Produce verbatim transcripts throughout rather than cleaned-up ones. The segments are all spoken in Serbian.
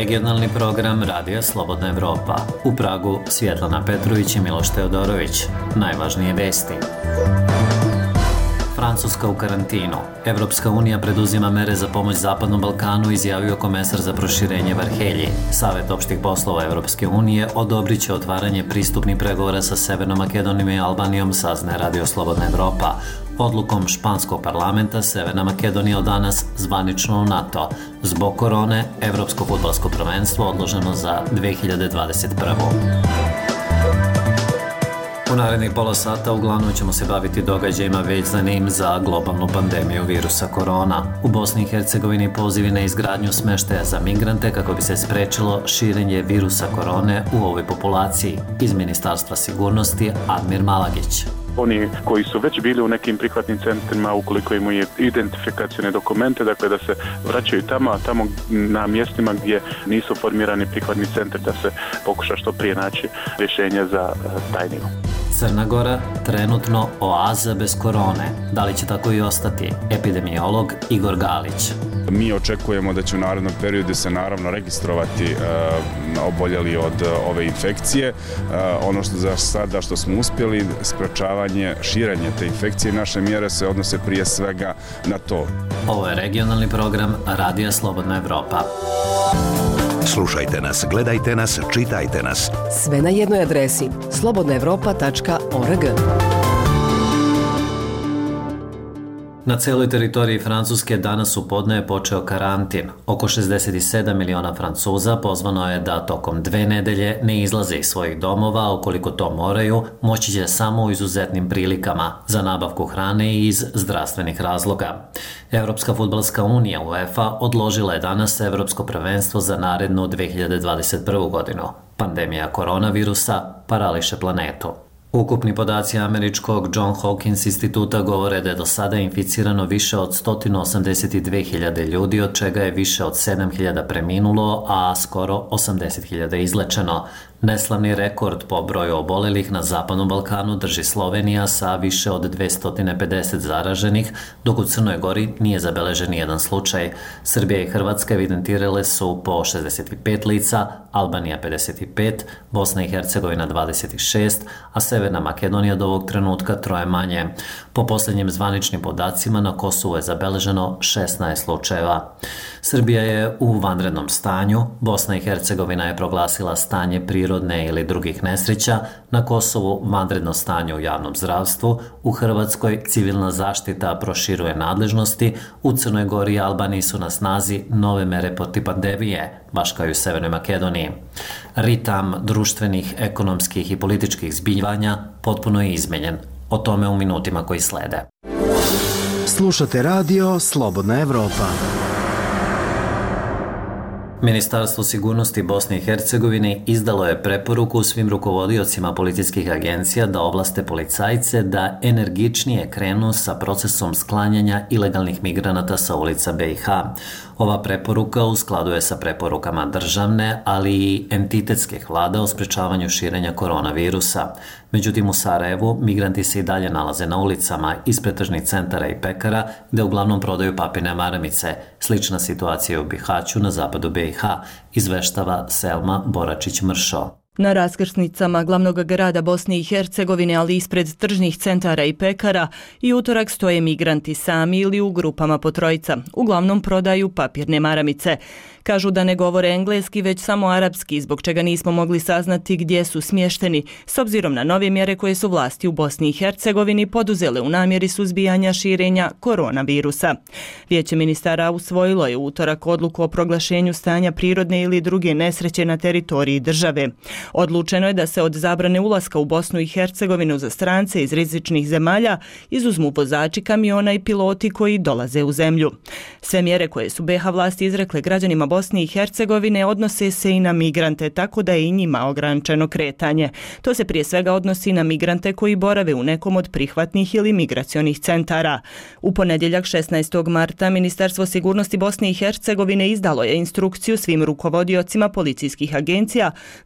regionalni program Radija Slobodna Evropa. U Pragu Svjetlana Petrović i Miloš Teodorović. Najvažnije vesti. Francuska u karantinu. Evropska unija preduzima mere za pomoć Zapadnom Balkanu, izjavio komesar za proširenje Varhelji. Savet opštih poslova Evropske unije odobrit će otvaranje pristupnih pregovora sa Severnom Makedonijom i Albanijom, saznaje Radio Slobodna Evropa. Odlukom španskog parlamenta Severna Makedonija od danas zvanično u NATO. Zbog korone, Evropsko fudbalsko prvenstvo odloženo za dve hiljade dvadeset prvu. U narednih pola sata uglavnom ćemo se baviti događajima vezanim za globalnu pandemiju virusa korona. U Bosni i Hercegovini pozivi na izgradnju smeštaja za migrante kako bi se sprečilo širenje virusa korone u ovoj populaciji. Iz Ministarstva sigurnosti Admir Malagić. Oni koji su već bili u nekim prihvatnim centrima, ukoliko imaju identifikacione dokumente, dakle da se vraćaju tamo, a tamo na mjestima gdje nisu formirani prihvatni centri da se pokuša što prije naći rješenje za taj nivo. Crna Gora, trenutno oaza bez korone. Da li će tako i ostati? Epidemiolog Igor Galić. Mi očekujemo da će u narednom periodu se naravno registrovati e, oboljeli od ove infekcije. E, ono što za sada što smo uspjeli, sprečavanje širenja te infekcije, naše mjere se odnose prije svega na to. Ovo je regionalni program Radija Slobodna Evropa. Slušajte nas, gledajte nas, čitajte nas. Sve na jednoj adresi slobodna evropa tačka org. Na celoj teritoriji Francuske danas u podne je počeo karantin. Oko šezdeset sedam miliona Francuza pozvano je da tokom dve nedelje ne izlaze iz svojih domova, a ukoliko to moraju, moći će samo u izuzetnim prilikama za nabavku hrane i iz zdravstvenih razloga. Evropska fudbalska unija UEFA odložila je danas Evropsko prvenstvo za narednu dve hiljade dvadeset prvu godinu. Pandemija koronavirusa parališe planetu. Ukupni podaci američkog John Hopkins instituta govore da je do sada inficirano više od sto osamdeset dve hiljade ljudi, od čega je više od sedam hiljada preminulo, a skoro osamdeset hiljada izlečeno. Neslavni rekord po broju obolelih na Zapadnom Balkanu drži Slovenija sa više od dvesta pedeset zaraženih, dok u Crnoj Gori nije zabeležen nijedan slučaj. Srbija i Hrvatska evidentirale su po šezdeset pet lica, Albanija pedeset pet, Bosna i Hercegovina dvadeset šest, a Severna Makedonija do ovog trenutka troje manje. Po posljednjim zvaničnim podacima na Kosovu je zabeleženo šesnaest slučajeva. Srbija je u vanrednom stanju, Bosna i Hercegovina je proglasila stanje prirodne ili drugih nesreća, na Kosovu vanredno stanje u javnom zdravstvu, u Hrvatskoj civilna zaštita proširuje nadležnosti, u Crnoj Gori i Albaniji su na snazi nove mere protiv pandemije, baš kao i u Severnoj Makedoniji. Ritam društvenih, ekonomskih i političkih zbivanja potpuno je izmenjen. O tome u minutima koji slede. Slušate radio Slobodna Evropa. Ministarstvo sigurnosti Bosne i Hercegovine izdalo je preporuku svim rukovodiocima policijskih agencija da ovlaste policajce da energičnije krenu sa procesom sklanjanja ilegalnih migranata sa ulica be i ha. Ova preporuka u skladu je sa preporukama državne, ali i entitetskih vlada o sprečavanju širenja koronavirusa. Međutim, u Sarajevu migranti se i dalje nalaze na ulicama ispred tržnih centara i pekara, gde uglavnom prodaju papirne maramice. Slična situacija je u Bihaću na zapadu be i ha, izveštava Selma Boračić-Mršo. Na raskrsnicama glavnog grada Bosne i Hercegovine, ali ispred tržnih centara i pekara, i utorak stoje migranti sami ili u grupama po trojica. Uglavnom prodaju papirne maramice. Kažu da ne govore engleski, već samo arapski, zbog čega nismo mogli saznati gdje su smješteni, s obzirom na nove mjere koje su vlasti u Bosni i Hercegovini poduzele u namjeri suzbijanja širenja koronavirusa. Vijeće ministara usvojilo je u utorak odluku o proglašenju stanja prirodne ili druge nesreće na teritoriji države. Odlučeno je da se od zabrane ulaska u Bosnu i Hercegovinu za strance iz rizičnih zemalja izuzmu vozači kamiona i piloti koji dolaze u zemlju. Sve mjere koje su be ha vlasti izrekle građanima Bosne i Hercegovine odnose se i na migrante, tako da je i njima ograničeno kretanje. To se prije svega odnosi na migrante koji borave u nekom od prihvatnih ili migracionih centara. U ponedjeljak šesnaestog marta Ministarstvo sigurnosti Bosne i Hercegovine izdalo je instrukciju svim rukovodiocima policijskih agencija da ovlaste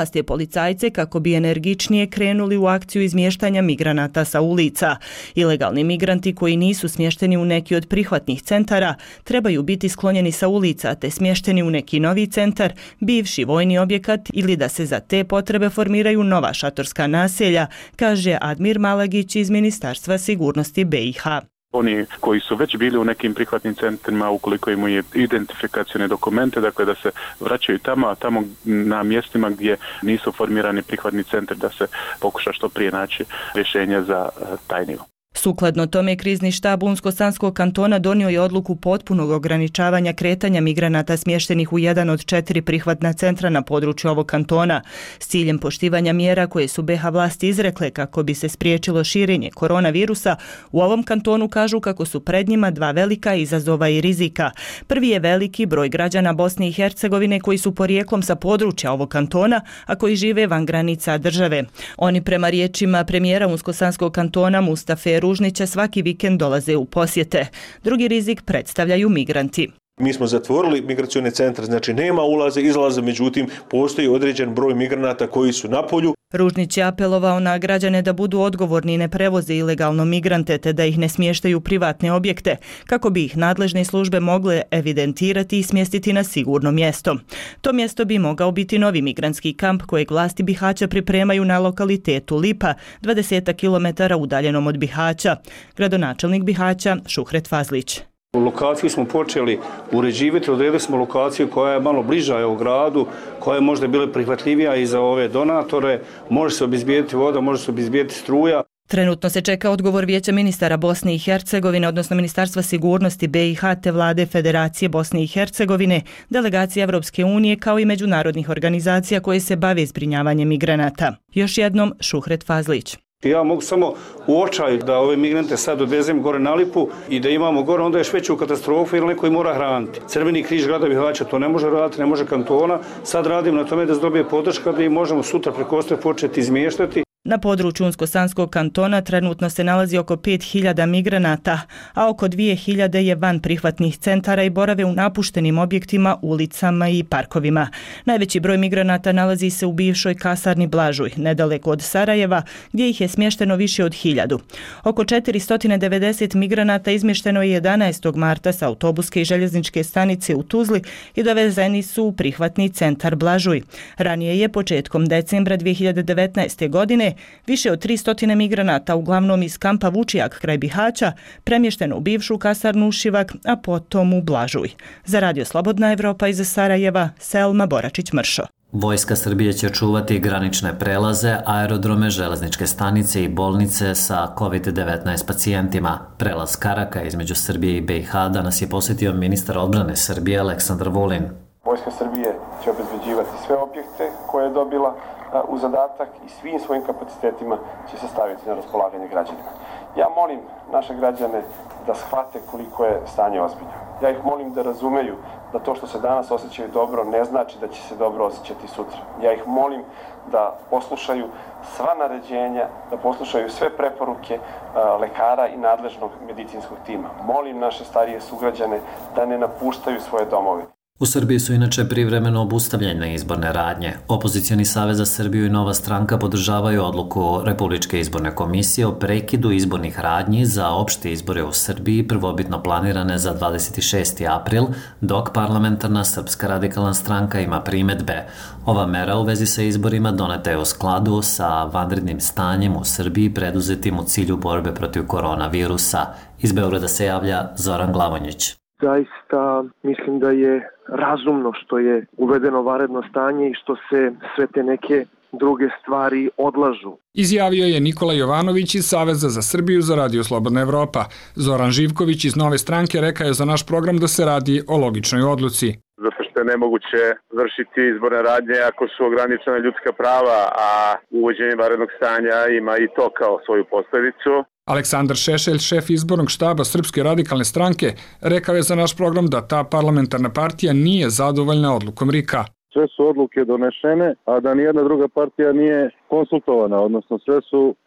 ovlasti policajce kako bi energičnije krenuli u akciju izmještanja migranata sa ulica. Ilegalni migranti koji nisu smješteni u neki od prihvatnih centara trebaju biti sklonjeni sa ulica te smješteni u neki novi centar, bivši vojni objekat ili da se za te potrebe formiraju nova šatorska naselja, kaže Admir Malagić iz Ministarstva sigurnosti B i H. Oni koji su već bili u nekim prihvatnim centrima, ukoliko imaju identifikacione dokumente, dakle da se vraćaju tamo, a tamo na mjestima gdje nisu formirani prihvatni centri da se pokuša što prije naći rješenje za taj nivo. Sukladno tome, krizni štab Unsko-Sanskog kantona donio je odluku potpunog ograničavanja kretanja migranata smještenih u jedan od četiri prihvatna centra na području ovog kantona, s ciljem poštivanja mjera koje su B iH vlasti izrekle kako bi se spriječilo širenje koronavirusa. U ovom kantonu kažu kako su pred njima dva velika izazova i rizika. Prvi je veliki broj građana Bosne i Hercegovine koji su porijeklom sa područja ovog kantona, a koji žive van granica države. Oni prema riječima premijera Unsko-Sanskog kantona Mustafe Ružnića svaki vikend dolaze u posjete. Drugi rizik predstavljaju migranti. Mi smo zatvorili migracione centre, znači nema ulaze, izlaze, međutim postoji određen broj migranata koji su na polju. Ružnić je apelovao na građane da budu odgovorni i ne prevoze ilegalno migrante te da ih ne smještaju u privatne objekte, kako bi ih nadležne službe mogle evidentirati i smjestiti na sigurno mjesto. To mjesto bi mogao biti novi migrantski kamp kojeg vlasti Bihaća pripremaju na lokalitetu Lipa, dvadeset kilometara udaljenom od Bihaća. Gradonačelnik Bihaća Šuhret Fazlić. Lokaciju smo počeli uređivati, odredili smo lokaciju koja je malo bliža u gradu, koja je možda bila prihvatljivija i za ove donatore, može se obezbijediti voda, može se obezbijediti struja. Trenutno se čeka odgovor Vijeća ministara Bosne i Hercegovine, odnosno Ministarstva sigurnosti B iH te vlade Federacije Bosne i Hercegovine, delegacije Evropske unije kao i međunarodnih organizacija koje se bave zbrinjavanjem migranata. Još jednom Šuhret Fazlić. Ja mogu samo u očaju da ove migrante sad odvezem gore na Lipu i da imamo gore, onda je još veću katastrofu jer neko ih mora hraniti. Crveni križ grada Bihaća to ne može raditi, ne može kantona. Sad radim na tome da se dobije podrška da i možemo sutra preko Ostre početi izmještati. Na području Unsko-Sanskog kantona trenutno se nalazi oko pet hiljada migranata, a oko dvije hiljade je van prihvatnih centara i borave u napuštenim objektima, ulicama i parkovima. Najveći broj migranata nalazi se u bivšoj kasarni Blažuj, nedaleko od Sarajeva, gdje ih je smješteno više od hiljadu. Oko četiristo devedeset migranata izmješteno je jedanaestog marta sa autobuske i željezničke stanice u Tuzli i dovezeni su u prihvatni centar Blažuj. Ranije je početkom decembra dvije hiljade devetnaeste. godine više od tristo migranata, uglavnom iz kampa Vučijak kraj Bihaća, premješteno u bivšu kasarnu Šivak, a potom u Blažuj. Za Radio Slobodna Evropa iz Sarajeva, Selma Boračić-Mršo. Vojska Srbije će čuvati granične prelaze, aerodrome, železničke stanice i bolnice sa kovid devetnaest pacijentima. Prelaz Karaka između Srbije i B iH danas je posjetio ministar odbrane Srbije Aleksandar Vulin. Vojska Srbije će obezbeđivati sve objekte koje je dobila u zadatak i svim svojim kapacitetima će se staviti na raspolaganje građanima. Ja molim naše građane da shvate koliko je stanje ozbiljno. Ja ih molim da razumeju da to što se danas osjećaju dobro ne znači da će se dobro osjećati sutra. Ja ih molim da poslušaju sva naređenja, da poslušaju sve preporuke lekara i nadležnog medicinskog tima. Molim naše starije sugrađane da ne napuštaju svoje domove. U Srbiji su inače privremeno obustavljene izborne radnje. Opozicioni savez za Srbiju i Nova stranka podržavaju odluku Republičke izborne komisije o prekidu izbornih radnji za opšte izbore u Srbiji, prvobitno planirane za dvadeset šesti april, dok parlamentarna Srpska radikalna stranka ima primedbe. Ova mera u vezi sa izborima doneta je u skladu sa vanrednim stanjem u Srbiji preduzetim u cilju borbe protiv koronavirusa. Iz Beograda se javlja Zoran Glavonjić. Zaista mislim da je razumno što je uvedeno vanredno stanje i što se sve te neke druge stvari odlažu. Izjavio je Nikola Jovanović iz Saveza za Srbiju za Radio Slobodna Evropa. Zoran Živković iz Nove stranke rekao je za naš program da se radi o logičnoj odluci. Zato što je nemoguće vršiti izborne radnje ako su ograničena ljudska prava, a uvođenje vanrednog stanja ima i to kao svoju posljedicu. Aleksandar Šešelj, šef izbornog štaba Srpske radikalne stranke, rekao je za naš program da ta parlamentarna partija nije zadovoljna odlukom R I K-a. Sve su odluke donešene, a da nijedna druga partija nije konsultovana, odnosno sve su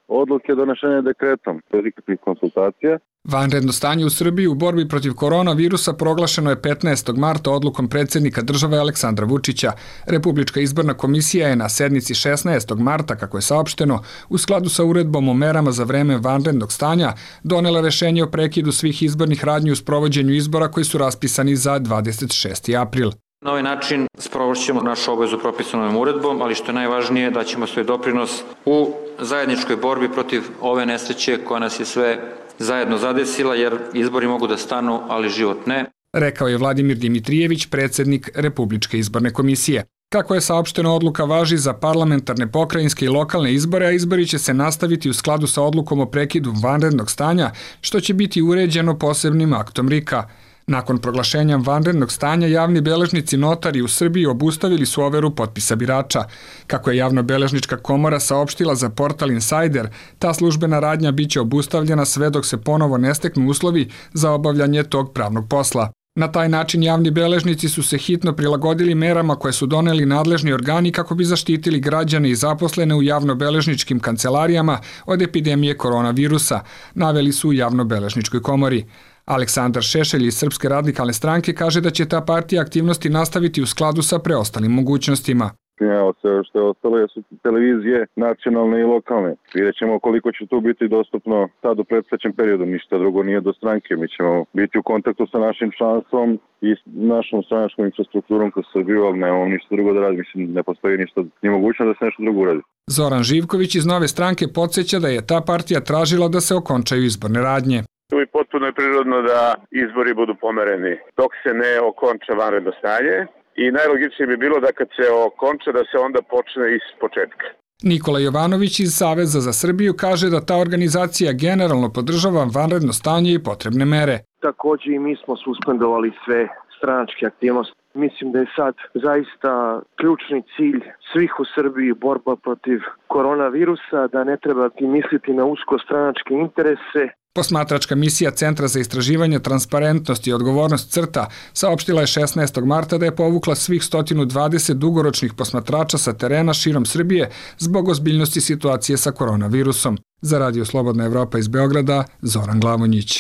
odluke donešene dekretom, bez ikakvih konsultacija. Vanredno stanje u Srbiji u borbi protiv koronavirusa proglašeno je petnaestog marta odlukom predsjednika države Aleksandra Vučića. Republička izborna komisija je na sednici šesnaestog marta, kako je saopšteno, u skladu sa uredbom o merama za vreme vanrednog stanja, donela rešenje o prekidu svih izbornih radnji u sprovođenju izbora koji su raspisani za dvadeset šesti april. Na ovaj način sprovošćemo našu obavezu propisanom uredbom, ali što je najvažnije, da ćemo svoj doprinos u zajedničkoj borbi protiv ove nesreće koja nas je sve zajedno zadesila, jer izbori mogu da stanu, ali život ne. Rekao je Vladimir Dimitrijević, predsjednik Republičke izborne komisije. Kako je saopšteno, odluka važi za parlamentarne, pokrajinske i lokalne izbore, a izbori će se nastaviti u skladu sa odlukom o prekidu vanrednog stanja, što će biti uređeno posebnim aktom R I K-a. Nakon proglašenja vanrednog stanja, javni beležnici notari u Srbiji obustavili su overu potpisa birača. Kako je javnobeležnička komora saopštila za portal Insider, ta službena radnja biće obustavljena sve dok se ponovo ne steknu uslovi za obavljanje tog pravnog posla. Na taj način javni beležnici su se hitno prilagodili merama koje su doneli nadležni organi kako bi zaštitili građane i zaposlene u javnobeležničkim kancelarijama od epidemije koronavirusa, naveli su u javnobeležničkoj komori. Aleksandar Šešelj iz Srpske radikalne stranke kaže da će ta partija aktivnosti nastaviti u skladu sa preostalim mogućnostima. Evo, sve što je ostalo jesu televizije nacionalne i lokalne. Vidjet ćemo koliko će tu biti dostupno sad u predstojećem periodu. Ništa drugo nije do stranke. Mi ćemo biti u kontaktu sa našim članstvom i našom stranačkom infrastrukturom kroz Srbiju, ali nemamo ništa drugo da radi. Mislim, ne postoji ništa, ni mogućnost da se nešto drugo uradi. Zoran Živković iz Nove stranke podsjeća da je ta partija tražila da se okončaju izborne radnje. Tu je potpuno prirodno da izbori budu pomereni dok se ne okonča vanredno stanje i najlogičnije bi bilo da kad se okonča da se onda počne iz početka. Nikola Jovanović iz Saveza za Srbiju kaže da ta organizacija generalno podržava vanredno stanje i potrebne mere. Također i mi smo suspendovali sve stranačke aktivnosti. Mislim da je sad zaista ključni cilj svih u Srbiji borba protiv koronavirusa, da ne treba misliti na usko stranačke interese. Posmatračka misija Centra za istraživanje transparentnosti i odgovornost CRTA saopštila je šesnaestog marta da je povukla svih sto dvadeset dugoročnih posmatrača sa terena širom Srbije zbog ozbiljnosti situacije sa koronavirusom. Za Radio Slobodna Evropa iz Beograda, Zoran Glavonjić.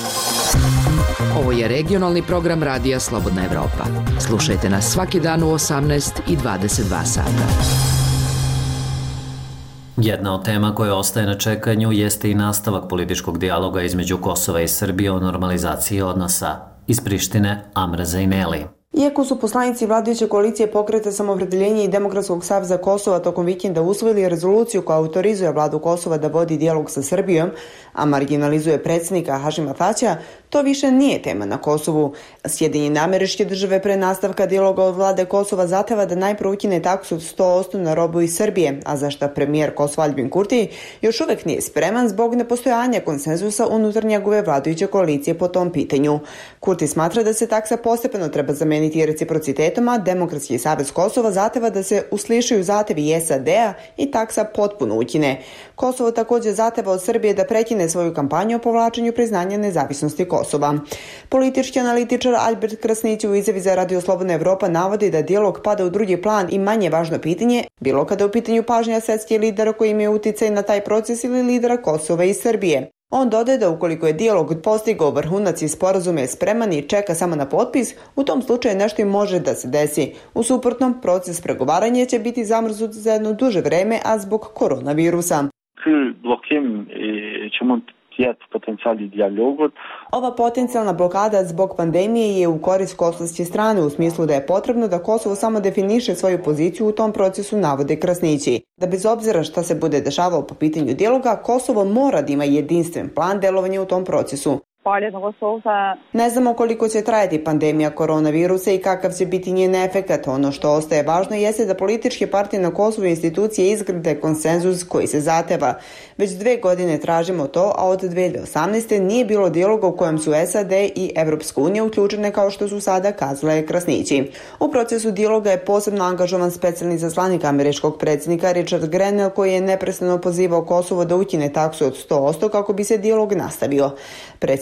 Ovo je regionalni program Radija Slobodna Evropa. Slušajte nas svaki dan u osamnaest i dvadeset dva sata. Jedna od tema koja ostaje na čekanju jeste i nastavak političkog dijaloga između Kosova i Srbije o normalizaciji odnosa. Iz Prištine, Amra Zajneli. Iako su poslanici vladajuće koalicije Pokreta samoopredjeljenja i Demokratskog saveza Kosova tokom vikenda usvojili rezoluciju koja autorizuje vladu Kosova da vodi dijalog sa Srbijom, a marginalizuje predsjednika Hašima Tačija, to više nije tema na Kosovu. Sjedinjene Američke Države pre nastavka dijaloga od vlade Kosova zahteva da najpre ukine taksu od sto posto na robu iz Srbije, a za šta premijer Kosova Aljbin Kurti još uvek nije spreman zbog nepostojanja konsenzusa unutar njegove vladajuće koalicije po tom pitanju. Kurti smatra da se taksa postepeno treba zameniti reciprocitetom, a Demokratski savez Kosova zahteva da se uslišaju zahtevi S A D-a i taksa potpuno ukine. Kosovo također zahteva od Srbije da prekine svoju kampanju o povlačenju priznanja nezavisnosti Kosova. Politički analitičar Albert Krasnić u izjavi za Radio Slobodna Evropa navodi da dijalog pada u drugi plan i manje važno pitanje, bilo kada je u pitanju pažnja svetskih lidera koji imaju uticaj na taj proces ili lidera Kosova i Srbije. On dodaje da ukoliko je dijalog postigao vrhunac i sporazum je spreman i čeka samo na potpis, u tom slučaju nešto i može da se desi. U suprotnom, proces pregovaranja će biti zamrznut za jedno duže vreme, a zbog koronavirusa. Ova potencijalna blokada zbog pandemije je u korist kosovske strane u smislu da je potrebno da Kosovo samo definiše svoju poziciju u tom procesu, navode Krasnići. Da bez obzira šta se bude dešavalo po pitanju dijaloga, Kosovo mora da ima jedinstven plan delovanja u tom procesu. Ne znamo koliko će trajati pandemija koronavirusa i kakav će biti njen efekat. Ono što ostaje važno jeste da političke partije na Kosovu i institucije izgrade konsenzus koji se zahteva. Već dve godine tražimo to, a od dve hiljade osamnaeste. nije bilo dijaloga u kojem su S A D i Evropska unija uključene kao što su sada kazale Krasnići. U procesu dijaloga je posebno angažovan specijalni zaslanik američkog predsjednika Richard Grenell koji je neprestano pozivao Kosovo da ukine taksu od sto posto kako bi se dijalog nastavio. Predsjednik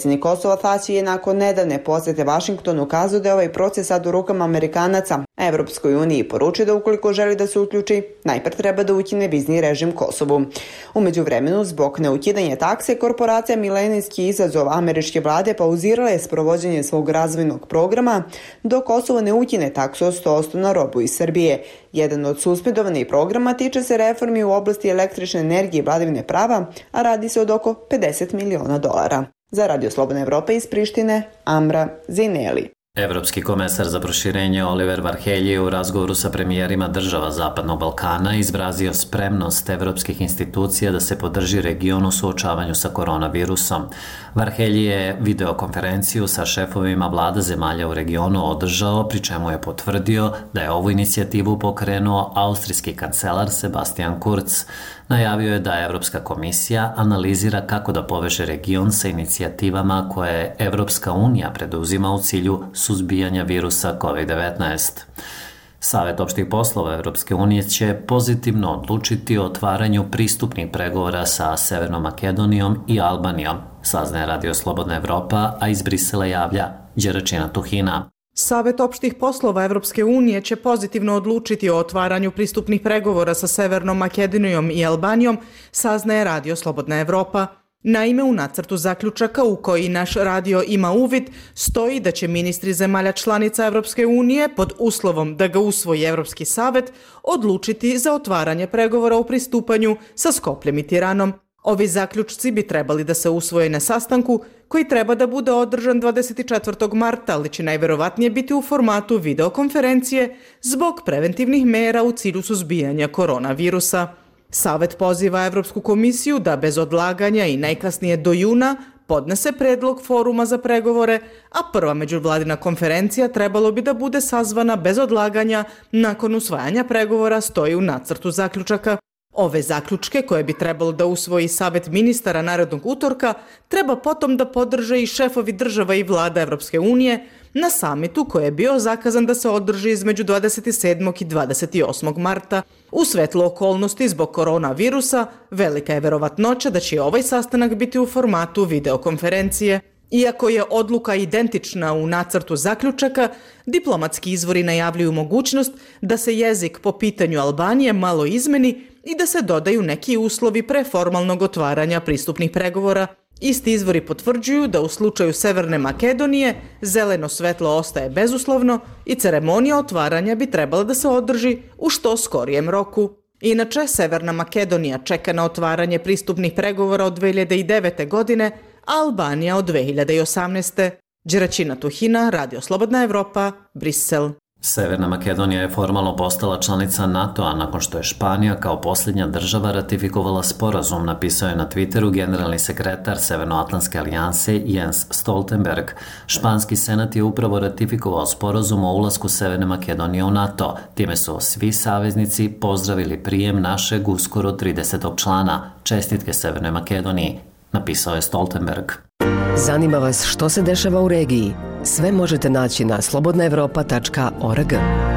Predsjednik Kosova Tači je nakon nedavne posjete Vašingtonu ukazao da je ovaj proces sad u rukama Amerikanaca, a Evropskoj uniji poručio da ukoliko želi da se uključi, najpre treba da ukine vizni režim Kosovu. U međuvremenu, zbog neukidanja takse, korporacija Milenijski izazov američke vlade pauzirala je sprovođenje svog razvojnog programa dok Kosovo ne ukine taksu od sto posto na robu iz Srbije. Jedan od suspendovanih programa tiče se reformi u oblasti električne energije i vladavine prava, a radi se od oko pedeset miliona dolara. Za Radio Slobodna Evropa iz Prištine, Amra Zineli. Evropski komesar za proširenje Oliver Varhelyi je u razgovoru sa premijerima država Zapadnog Balkana izrazio spremnost evropskih institucija da se podrži region u suočavanju sa koronavirusom. Varhelyi je videokonferenciju sa šefovima vlada zemalja u regionu održao, pri čemu je potvrdio da je ovu inicijativu pokrenuo austrijski kancelar Sebastian Kurz. Najavio je da Evropska komisija analizira kako da poveže region sa inicijativama koje Evropska unija preduzima u cilju suzbijanja virusa kovid devetnaest. Savet opštih poslova Evropske unije će pozitivno odlučiti o otvaranju pristupnih pregovora sa Severnom Makedonijom i Albanijom, saznaje Radio Slobodna Evropa, a iz Brisela javlja Đeračina Tuhina. Savet opštih poslova Evropske unije će pozitivno odlučiti o otvaranju pristupnih pregovora sa Severnom Makedonijom i Albanijom, saznaje Radio Slobodna Evropa. Naime, u nacrtu zaključaka u koji naš radio ima uvid stoji da će ministri zemalja članica Evropske unije pod uslovom da ga usvoji Evropski savet odlučiti za otvaranje pregovora o pristupanju sa Skopljem i Tiranom. Ovi zaključci bi trebali da se usvoje na sastanku koji treba da bude održan dvadeset četvrtog marta, ali će najverovatnije biti u formatu videokonferencije zbog preventivnih mera u cilju suzbijanja koronavirusa. Savet poziva Evropsku komisiju da bez odlaganja i najkasnije do juna podnese predlog foruma za pregovore, a prva međuvladina konferencija trebalo bi da bude sazvana bez odlaganja nakon usvajanja pregovora, stoji u nacrtu zaključaka. Ove zaključke, koje bi trebalo da usvoji Savet ministara narednog utorka, treba potom da podrže i šefovi država i vlada Evropske unije na samitu koji je bio zakazan da se održi između dvadeset sedmog i dvadeset osmog marta. U svetlu okolnosti zbog koronavirusa, velika je verovatnoća da će ovaj sastanak biti u formatu videokonferencije. Iako je odluka identična u nacrtu zaključaka, diplomatski izvori najavljuju mogućnost da se jezik po pitanju Albanije malo izmeni i da se dodaju neki uslovi pre formalnog otvaranja pristupnih pregovora. Isti izvori potvrđuju da u slučaju Severne Makedonije zeleno svetlo ostaje bezuslovno i ceremonija otvaranja bi trebala da se održi u što skorijem roku. Inače, Severna Makedonija čeka na otvaranje pristupnih pregovora od dve hiljade devete. godine, a Albanija od dve hiljade osamnaeste. Đeračina Tuhina, Radio Slobodna Evropa, Brisel. Severna Makedonija je formalno postala članica NATO-a nakon što je Španija kao posljednja država ratifikovala sporazum, napisao je na Twitteru generalni sekretar Severnoatlantske alijanse Jens Stoltenberg. Španski senat je upravo ratifikovao sporazum o ulasku Severne Makedonije u NATO. Time su svi saveznici pozdravili prijem našeg uskoro tridesetog člana. Čestitke Severnoj Makedoniji, napisao je Stoltenberg. Zanima vas što se dešava u regiji? Sve možete naći na slobodna evropa tačka org.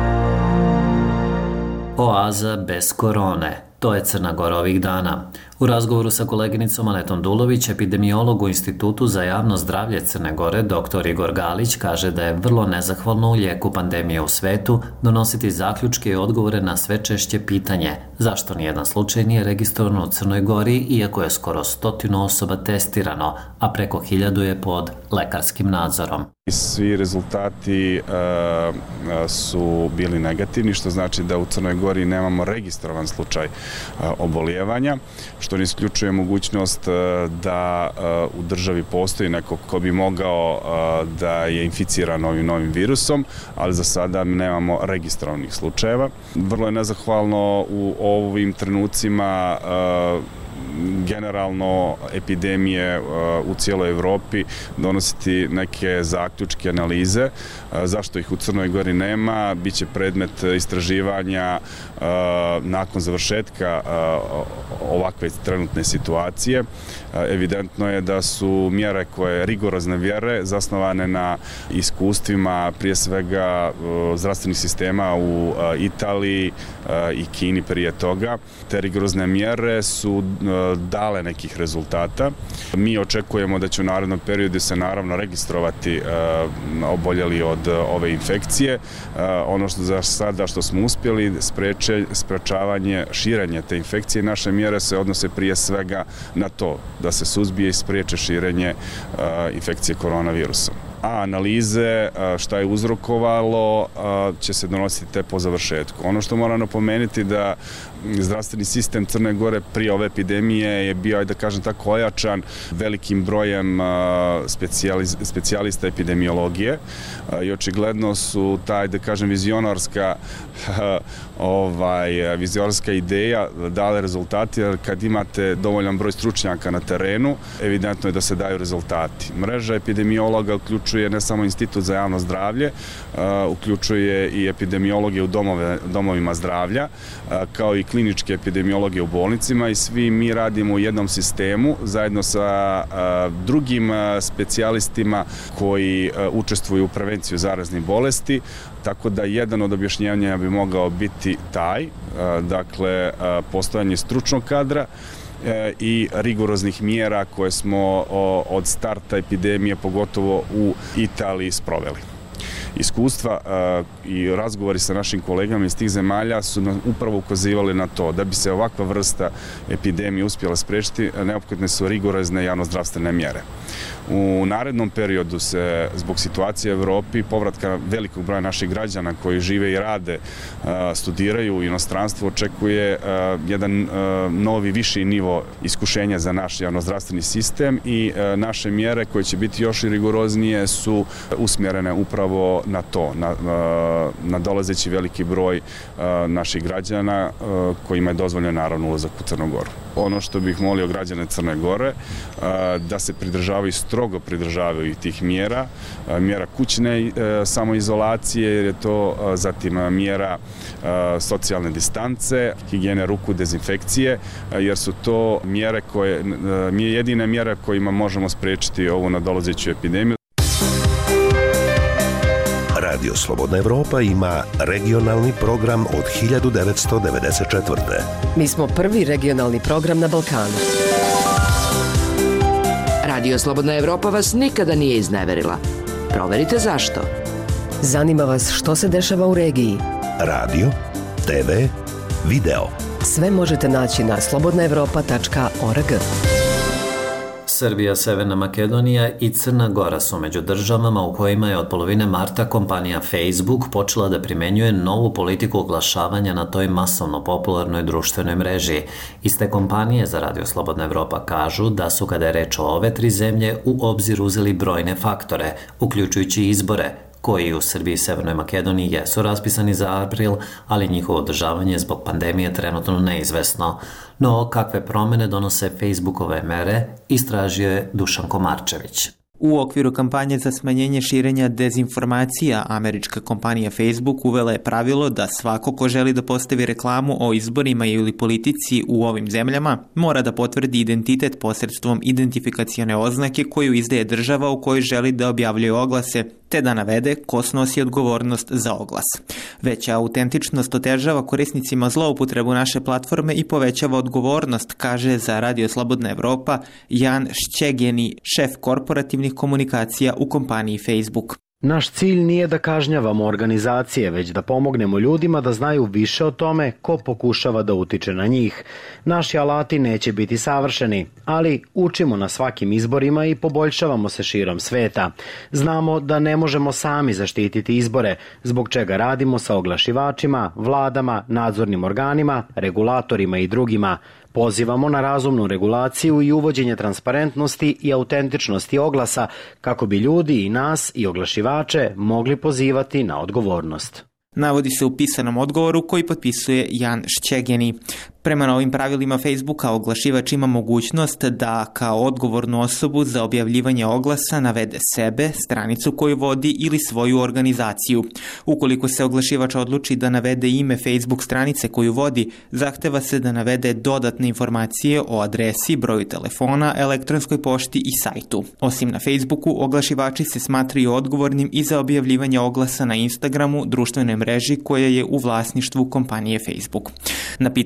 Oaza bez korone. To je Crna Gora ovih dana. U razgovoru sa koleginicom Anetom Dulović, epidemiolog u Institutu za javno zdravlje Crne Gore, doktor Igor Galić, kaže da je vrlo nezahvalno u lijeku pandemije u svetu donositi zaključke i odgovore na sve češće pitanje zašto nijedan slučaj nije registrovan u Crnoj Gori, iako je skoro stotinu osoba testirano, a preko hiljadu je pod lekarskim nadzorom. Svi rezultati uh, su bili negativni, što znači da u Crnoj Gori nemamo registrovan slučaj uh, obolijevanja, što ne isključuje mogućnost uh, da uh, u državi postoji neko ko bi mogao uh, da je inficiran ovim novim virusom, ali za sada nemamo registrovanih slučajeva. Vrlo je nezahvalno u ovim trenucima uh, generalno epidemije u cijeloj Evropi donositi neke zaključke, analize. Zašto ih u Crnoj Gori nema, bit će predmet istraživanja nakon završetka ovakve trenutne situacije. Evidentno je da su mjere koje rigorozne mjere zasnovane na iskustvima prije svega zdravstvenih sistema u Italiji i Kini prije toga. Te rigorozne mjere su dale nekih rezultata. Mi očekujemo da će u narednom periodu se naravno registrovati oboljeli od ove infekcije. Ono što za sada što smo uspjeli spreče, sprečavanje širenja te infekcije, naše mjere se odnose prije svega na to da se suzbije i spriječe širenje infekcije koronavirusom. A analize šta je uzrokovalo će se donositi te po završetku. Ono što moram napomenuti da zdravstveni sistem Crne Gore prije ove epidemije je bio, da kažem tako, ojačan velikim brojem specijalista epidemiologije i očigledno su taj, da kažem, vizionarska ovaj, vizionarska ideja dale rezultati, jer kad imate dovoljan broj stručnjaka na terenu, evidentno je da se daju rezultati. Mreža epidemiologa uključuje ne samo Institut za javno zdravlje, uključuje i epidemiologe u domove, domovima zdravlja, kao i kliničke epidemiologe u bolnicima i svi mi radimo u jednom sistemu zajedno sa drugim specijalistima koji učestvuju u prevenciju zaraznih bolesti, tako da jedan od objašnjenja bi mogao biti taj, dakle, postojanje stručnog kadra i rigoroznih mjera koje smo od starta epidemije, pogotovo u Italiji, sproveli. Iskustva i razgovori sa našim kolegama iz tih zemalja su nam upravo ukazivali na to da bi se ovakva vrsta epidemije uspjela sprečiti, neophodne su rigorozne javnozdravstvene mjere. U narednom periodu se, zbog situacije u Evropi, povratka velikog broja naših građana koji žive i rade, studiraju u inostranstvu, očekuje jedan novi, viši nivo iskušenja za naš javnozdravstveni sistem i naše mjere koje će biti još i rigoroznije su usmjerene upravo na to, na, na dolazeći veliki broj naših građana kojima je dozvoljeno naravno ulazak u Crnu Goru. Ono što bih molio građane Crne Gore da se pridržavaju, strogo pridržavaju tih mjera, mjera kućne samoizolacije, jer je to zatim mjera socijalne distance, higijene ruku, dezinfekcije, jer su to mjere koje, jedine mjere kojima možemo spriječiti ovu nadolazeću epidemiju. Radio Slobodna Evropa ima regionalni program od hiljadu devetsto devedeset četvrte. Mi smo prvi regionalni program na Balkanu. Radio Slobodna Evropa vas nikada nije izneverila. Proverite zašto. Zanima vas što se dešava u regiji. Radio, te ve, video. Sve možete naći na slobodna evropa tačka org. Srbija, Severna Makedonija i Crna Gora su među državama u kojima je od polovine marta kompanija Facebook počela da primenjuje novu politiku oglašavanja na toj masovno popularnoj društvenoj mreži. Iste kompanije za Radio Slobodna Evropa kažu da su, kada je reč o ove tri zemlje, u obzir uzeli brojne faktore, uključujući izbore, koji u Srbiji i Severnoj Makedoniji jesu raspisani za april, ali njihovo održavanje zbog pandemije trenutno neizvesno. No, kakve promene donose Facebookove mere, istražio je Dušan Komarčević. U okviru kampanje za smanjenje širenja dezinformacija, američka kompanija Facebook uvela je pravilo da svako ko želi da postavi reklamu o izborima ili politici u ovim zemljama mora da potvrdi identitet posredstvom identifikacione oznake koju izdaje država u kojoj želi da objavljuje oglase, te da navede ko snosi odgovornost za oglas. Veća autentičnost otežava korisnicima zloupotrebu naše platforme i povećava odgovornost, kaže za Radio Slobodna Evropa Jan Šćegeni, šef korporativnih komunikacija u kompaniji Facebook. Naš cilj nije da kažnjavamo organizacije, već da pomognemo ljudima da znaju više o tome ko pokušava da utiče na njih. Naši alati neće biti savršeni, ali učimo na svakim izborima i poboljšavamo se širom sveta. Znamo da ne možemo sami zaštititi izbore, zbog čega radimo sa oglašivačima, vladama, nadzornim organima, regulatorima i drugima. Pozivamo na razumnu regulaciju i uvođenje transparentnosti i autentičnosti oglasa kako bi ljudi i nas i oglašivače mogli pozivati na odgovornost. Navodi se u pisanom odgovoru koji potpisuje Jan Šćegeni. Prema novim pravilima Facebooka oglašivač ima mogućnost da kao odgovornu osobu za objavljivanje oglasa navede sebe, stranicu koju vodi ili svoju organizaciju. Ukoliko se oglašivač odluči da navede ime Facebook stranice koju vodi, zahteva se da navede dodatne informacije o adresi, broju telefona, elektronskoj pošti i sajtu. Osim na Facebooku, oglašivači se smatraju odgovornim i za objavljivanje oglasa na Instagramu, društvenoj mreži koja je u vlasništvu kompanije Facebook. Na pitanje zbog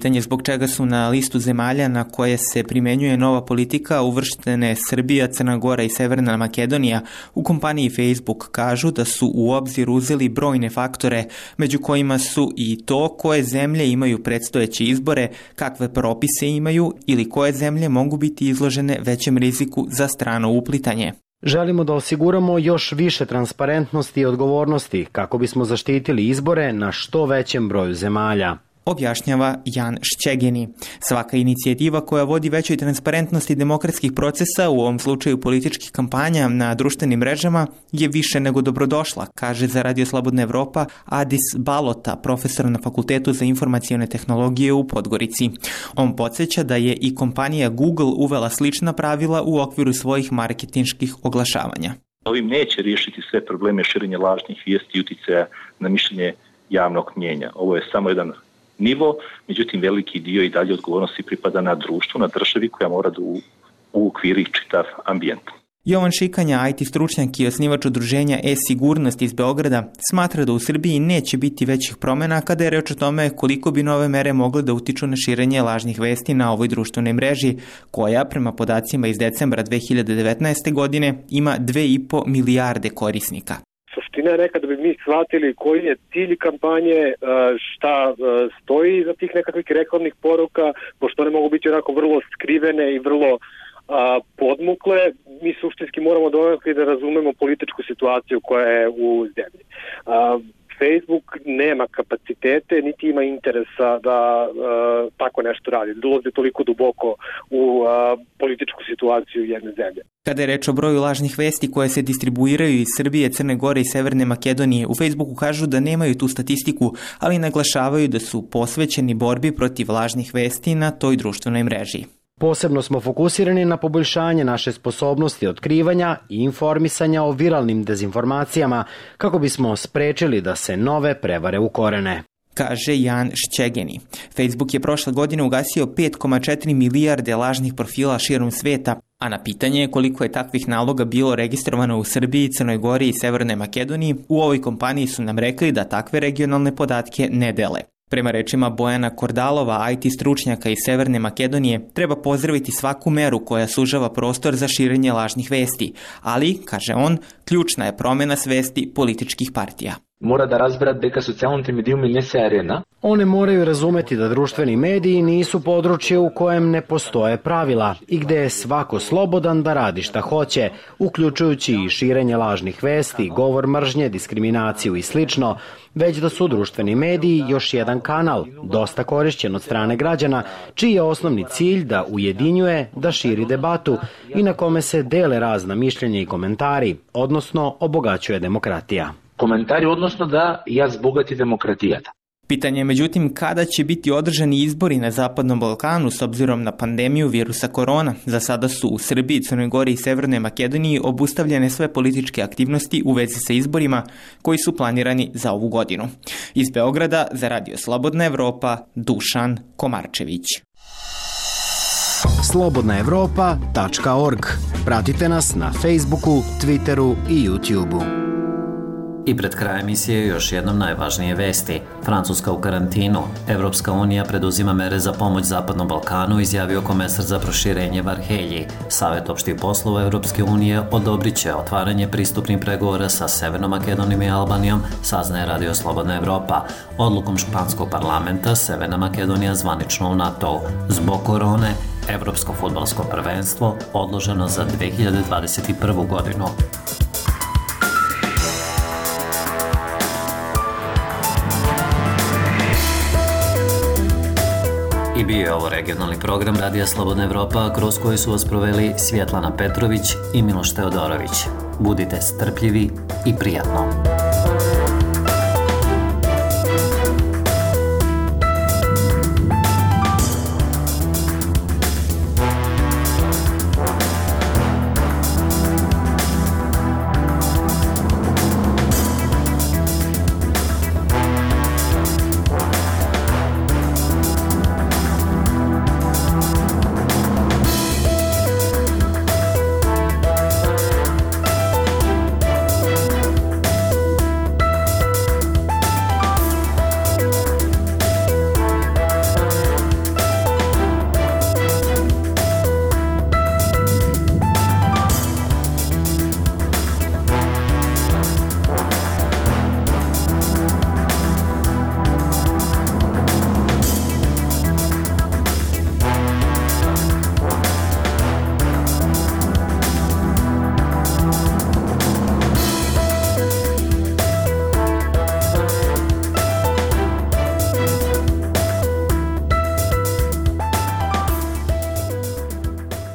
čega su na listu zemalja na koje se primenjuje nova politika uvrštene Srbija, Crna Gora i Severna Makedonija, u kompaniji Facebook kažu da su u obzir uzeli brojne faktore, među kojima su i to koje zemlje imaju predstojeće izbore, kakve propise imaju ili koje zemlje mogu biti izložene većem riziku za strano uplitanje. Želimo da osiguramo još više transparentnosti i odgovornosti kako bismo zaštitili izbore na što većem broju zemalja, objašnjava Jan Šćegeni. Svaka inicijativa koja vodi većoj transparentnosti demokratskih procesa, u ovom slučaju političkih kampanja na društvenim mrežama, je više nego dobrodošla, kaže za Radio Slobodna Evropa Adis Balota, profesor na Fakultetu za informacione tehnologije u Podgorici. On podsjeća da je i kompanija Google uvela slična pravila u okviru svojih marketinških oglašavanja. Ovim neće riješiti sve probleme širenja lažnih vijesti i uticaja na mišljenje javnog mnjenja. Ovo je samo jedan nivo, međutim veliki dio i dalje odgovornosti pripada na društvu, na državi koja mora da uokviri čitav ambijent. Jovan Šikanja, I T stručnjak i osnivač udruženja E-sigurnost iz Beograda, smatra da u Srbiji neće biti većih promjena kada je reč o tome koliko bi nove mere mogle da utiču na širenje lažnih vesti na ovoj društvenoj mreži, koja, prema podacima iz decembra dve hiljade devetnaeste. godine, ima dve i po milijarde korisnika. Suština je nekada bi mi shvatili koji je cilj kampanje, šta stoji za tih nekakvih reklamnih poruka, pošto one mogu biti onako vrlo skrivene i vrlo a, podmukle. Mi suštinski moramo donekle da razumemo političku situaciju koja je u zemlji. A, Facebook nema kapacitete, niti ima interesa da a, tako nešto radi. Dolazi toliko duboko u a, političku situaciju jedne zemlje. Kada je reč o broju lažnih vesti koje se distribuiraju iz Srbije, Crne Gore i Severne Makedonije, u Facebooku kažu da nemaju tu statistiku, ali naglašavaju da su posvećeni borbi protiv lažnih vesti na toj društvenoj mreži. Posebno smo fokusirani na poboljšanje naše sposobnosti otkrivanja i informisanja o viralnim dezinformacijama kako bismo sprečili da se nove prevare ukorene, kaže Jan Šćegeni. Facebook je prošle godine ugasio pet zarez četiri milijarde lažnih profila širom sveta, a na pitanje koliko je takvih naloga bilo registrovano u Srbiji, Crnoj Gori i Severnoj Makedoniji, u ovoj kompaniji su nam rekli da takve regionalne podatke ne dele. Prema rečima Bojana Kordalova, I T stručnjaka iz Severne Makedonije, treba pozdraviti svaku meru koja sužava prostor za širenje lažnih vesti, ali, kaže on, ključna je promjena svesti političkih partija. Mora da razbira дека социјалните медиуми не се арена. One moraju razumeti da društveni mediji nisu područje u kojem ne postoje pravila i gde je svako slobodan da radi šta hoće, uključujući i širenje lažnih vesti, govor mržnje, diskriminaciju i slično, već da su društveni mediji još jedan kanal, dosta korišćen od strane građana, čiji je osnovni cilj da ujedinjuje, da širi debatu i na kome se dele razna mišljenja i komentari, odnosno obogaćuje demokratija. Komentari, odnosno da ja zbogati demokratijata. Pitanje je međutim kada će biti održani izbori na Zapadnom Balkanu s obzirom na pandemiju virusa korona. Za sada su u Srbiji, Crnoj Gori i Severnoj Makedoniji obustavljene sve političke aktivnosti u vezi sa izborima koji su planirani za ovu godinu. Iz Beograda za Radio Slobodna Evropa, Dušan Komarčević. slobodna evropa tačka org. Pratite nas na Facebooku, Twitteru i YouTubeu. I pred krajem emisije još jednom najvažnije vesti. Francuska u karantinu. Evropska unija preduzima mere za pomoć Zapadnom Balkanu, izjavio komesar za proširenje Varhelji. Savet opštih poslova Evropske unije odobrit će otvaranje pristupnih pregovora sa Severnom Makedonijom i Albanijom, saznaje Radio Slobodna Evropa. Odlukom španskog parlamenta Severna Makedonija zvanično u NATO. Zbog korone, Evropsko fudbalsko prvenstvo odloženo za dve hiljade dvadeset prvu. godinu. I bio je ovo regionalni program Radija Slobodna Evropa, kroz koji su vas proveli Svjetlana Petrović i Miloš Teodorović. Budite strpljivi i prijatno.